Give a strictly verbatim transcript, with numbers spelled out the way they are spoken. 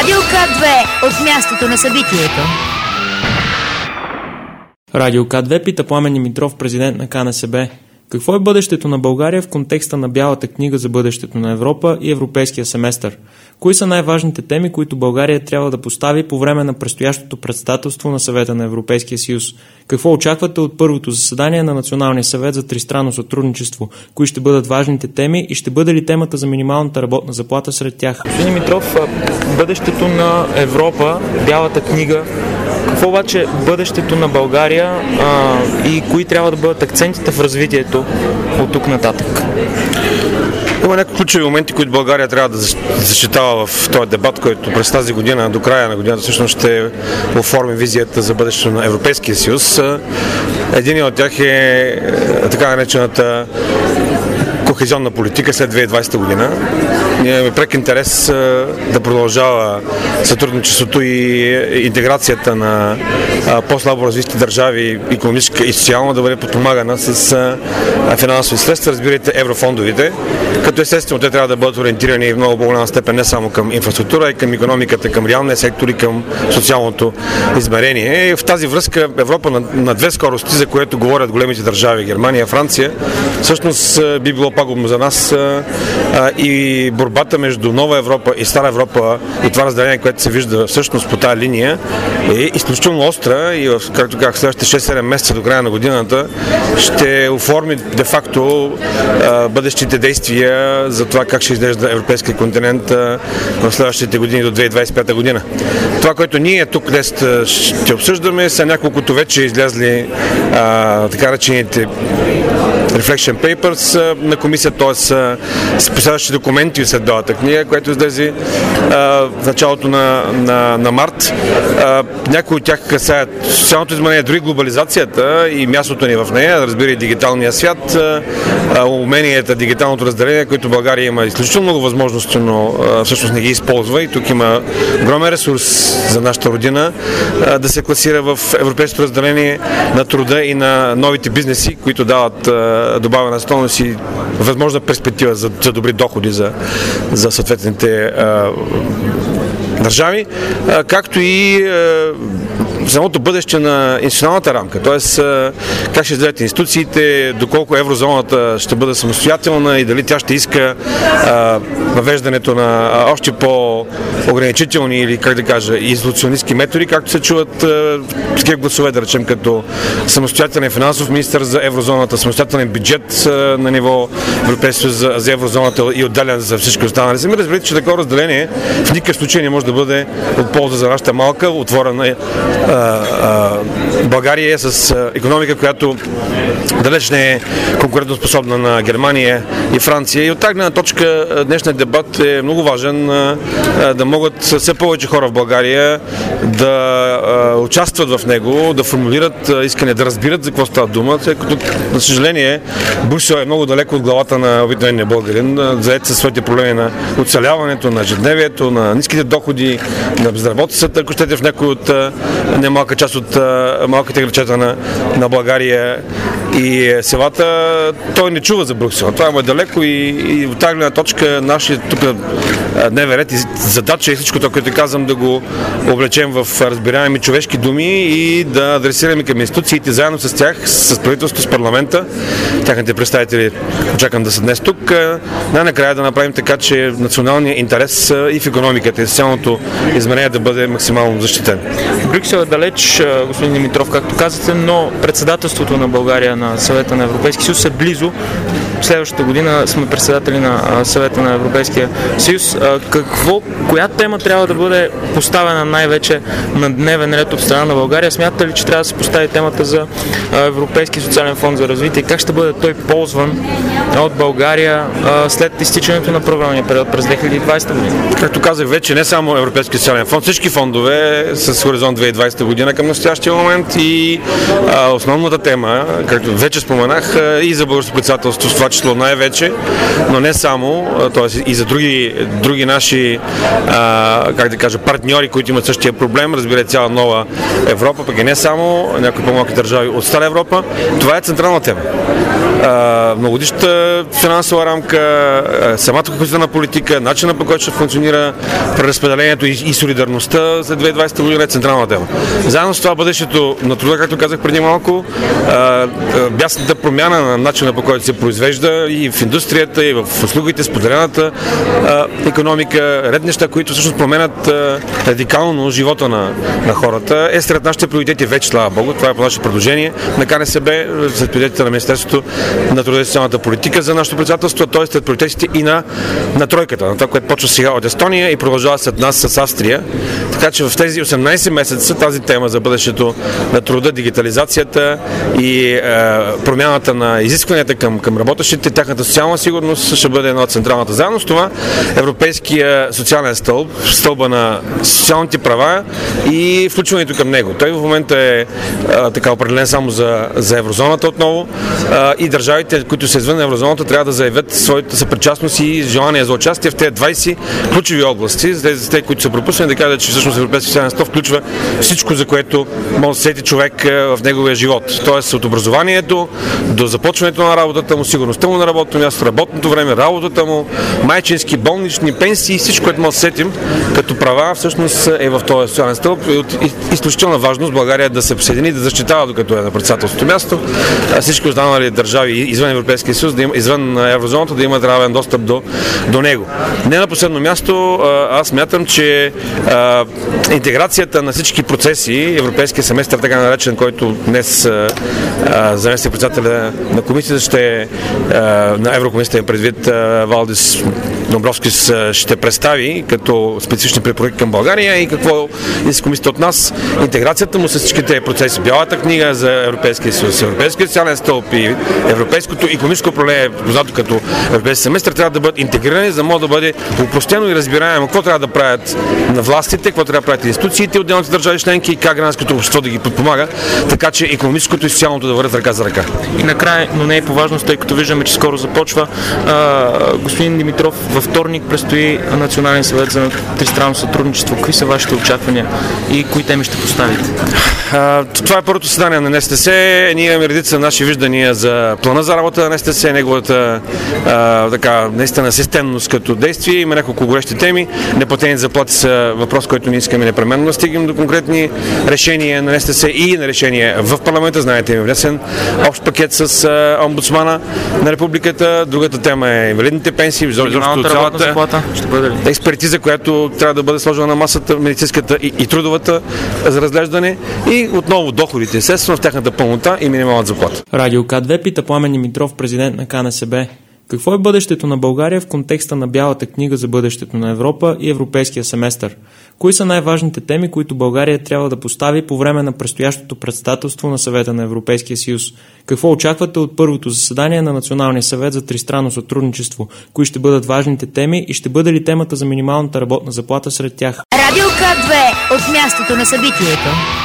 Радио К две от мястото на събитието. Радио К две пита Пламен Димитров, президент на К Н С Б. Какво е бъдещето на България в контекста на Бялата книга за бъдещето на Европа и Европейския семестър? Кои са най-важните теми, които България трябва да постави по време на предстоящото председателство на Съвета на Европейския съюз? Какво очаквате от първото заседание на Националния съвет за тристранно сътрудничество? Кои ще бъдат важните теми и ще бъде ли темата за минималната работна заплата сред тях? Господин Димитров, бъдещето на Европа, Бялата книга, какво обаче бъдещето на България а, и кои трябва да бъдат акцентите в развитието от тук нататък? Има някои ключови моменти, които България трябва да защитава в този дебат, който през тази година, до края на годината, всъщност ще оформи визията за бъдещето на Европейския съюз. Един от тях е така наречената кохезионна политика след две хиляди и двадесета година. Ние имаме прек интерес да продължава сътрудничеството и интеграцията на по-слабо развити държави, икономическа и социално, да бъде подпомагана с финансови средства, разбирайте еврофондовите, като естествено те трябва да бъдат ориентирани в много по-голяма степен не само към инфраструктура, а и към икономиката, към реалния сектор и към социалното измерение. И в тази връзка Европа на, на две скорости, за което говорят големите държави, Германия, Франция, всъщност би било пагубно за нас а, а, и борбата между нова Европа и стара Европа и това разделение, което се вижда всъщност по тази линия, е изключително остра и, както казах, следващите шест-седем месеца до края на годината ще оформи де-факто а, бъдещите действия за това как ще изглежда европейския континент а, в следващите години до две хиляди двадесет и пета година. Това, което ние тук днес ще обсъждаме, са няколкото вече излязли а, така речените Reflection Papers на комисията, т.е. с последващи документи след Бялата книга, която излезе в началото на, на, на март. А, някои от тях касаят социалното изменение, дори глобализацията и мястото ни в нея, разбира и дигиталния свят, а, уменията, дигиталното разделение, които България има изключително много възможности, но а, всъщност не ги използва и тук има огромен ресурс за нашата родина а, да се класира в европейското разделение на труда и на новите бизнеси, които дават а, добавена стойност и възможна перспектива за, за добри доходи за, за съответните а, държави, а, както и а, самото бъдеще на институционалната рамка, т.е. как ще изгледат институциите, доколко еврозоната ще бъде самостоятелна и дали тя ще иска а, въвеждането на а, още по-ограничителни или, как да кажа, изолационистки методи, както се чуват а, такива гласове, да речем, като самостоятелен финансов министър за еврозоната, самостоятелен бюджет а, на ниво Европейския съюз за, за еврозоната и отделен за всички останали. Сами разберете, че такова разделение в никакъв случай не може да бъде от полза за нашата малка, отворена България е с икономика, която далеч не е конкурентоспособна на Германия и Франция. И от тази гледна точка днешният дебат е много важен, да могат все повече хора в България да участват в него, да формулират искане, да разбират за какво става дума, тъй като, за съжаление, Брюксел е много далеко от главата на обикновения българин, заед със своите проблеми на оцеляването, на ежедневието, на ниските доходи, на безработицата, ако щете в някои от немалка част от малките градчета на, на България и селата, той не чува за Брюксел. Това му е далеко и, и от тази гледна точка нашия тук дневен ред и задача е всичко това, което казвам, да го облечем в разбираеми човешки думи и да адресираме към институциите заедно с тях, с правителството, с парламента, тяхните представители очаквам да са днес тук, най-накрая да направим така, че националният интерес и в икономиката и социалното измерение да бъде максимално защитен. Брюксел е далеч, господин Димитров, както казахте, но председателството на България на Съвета на Европейския съюз е близо. Следващата година сме председатели на Съвета на Европейския съюз. Какво, коя тема трябва да бъде поставена най-вече на дневен ред от страна на България? Смятате ли, че трябва да се постави темата за Европейски социален фонд за развитие? Как ще бъде той ползван от България след изтичането на програмния период през две хиляди и двадесета година? Както казах вече, не само Европейски социален фонд, всички фондове с хоризонт две хиляди и двадесета година към настоящия момент и а, основната тема, както вече споменах, и за българското председателство, в това число най-вече, но не само, т.е. и за други, други наши а, как да кажа, партньори, които имат същия проблем, разбира цяла нова Европа, пък и не само, някои по-малки държави от Стара Европа. Това е централна тема. Многодишната финансова рамка, самата кохезионна политика, начина, по който ще функционира преразпределението и, и солидарността за две хиляди и двадесета година е централна тема. Заедно с това бъдещето на труда, както казах преди малко, бясната промяна на начина, по който се произвежда и в индустрията, и в услугите, споделената икономика, ред неща, които всъщност променят радикално живота на, на хората, е сред нашите приоритети вече, слава Богу. Това е по наше предложение на КНСБ, след приоритетите на Министерството на труда и социалната политика за нашето председателство, т.е. след приоритетите и на, на тройката, на това, което почва сега от Естония и продължава след нас с Австрия. Така че в тези осемнадесет месеца тази тема за бъдещето на труда, дигитализацията и е, промяната на изискванията към, към работещите, тяхната социална сигурност ще бъде една от централната. Заедно с това Европейския социален стълб, стълба на социалните права и включването към него. Той в момента е, е така определен само за, за еврозоната отново е, и държавите, които са извън еврозоната, трябва да заявят своята съпричастност и желание за участие в тези двадесет ключови области, за тези, тези които са пропуснали, да кажат, че всъщност Европейския социален стълб включва всичко, за което може да сети човек в неговия живот. Тоест от образованието до започването на работата му, сигурността му на работното място, работното време, работата му, майчински, болнични, пенсии, всичко, което може да сетим като права, всъщност е в този социален стълб. И от изключителна важност България да се присъедини, да защитава, докато е на председателството място, а всички останали държави извън Европейския съюз, да има, извън еврозоната, да имат равен достъп до, до него. Не на последно място, аз смятам, че а, интеграцията на всички процеси, европейския семестър, така наречен, който днес заместник председателя на комисията ще а, на Еврокомисията е предвид а, Валдис Домбровскис ще представи като специфични препоръки към България и какво иска комисията от нас. Интеграцията му с всичките процеси. Бялата книга за Европейския съюз, Европейския социален стълб и Европейското икономическо управление, познато като Европейски семестър, трябва да бъдат интегрирани, за да може да бъде упростено и разбираемо какво трябва да правят на властите, какво трябва да правят институциите, отделните държави членки и как гражданското общество да ги подпомага, така че икономическото и социалното да вървят ръка за ръка. И накрая, но не е по важност, тъй като виждаме, че скоро започва. А, господин Димитров, във вторник предстои Национален съвет за тристранно сътрудничество. Какви са вашите очаквания и кои теми ще поставите? А, това е първото съседание на Н С Т С. Ние имаме редица наши виждания за плана за работа на Н С Т С, неговата а, така, наистина системност като действие. Има няколко горещи теми. Неплатени заплати са въпрос, който ние искаме непременно да стигнем до конкретни решения на Н С Т С и на решения в парламента. Знаете, има внесен общ пакет с а, омбудсмана на републиката. Другата тема е инвалидните пенсии, минималната работна заплата. Ще бъде ли? Експертиза, която трябва да бъде сложена на масата, медицинската и, и трудовата за разглеждане и отново доходите, естествено в тяхната пълнота и минималната заплата. Радио К две пита Пламен Димитров, президент на К Н С Б. Какво е бъдещето на България в контекста на Бялата книга за бъдещето на Европа и Европейския семестър? Кои са най-важните теми, които България трябва да постави по време на предстоящото председателство на Съвета на Европейския съюз? Какво очаквате от първото заседание на Националния съвет за тристранно сътрудничество? Кои ще бъдат важните теми и ще бъде ли темата за минималната работна заплата сред тях? Радио К две от мястото на събитието.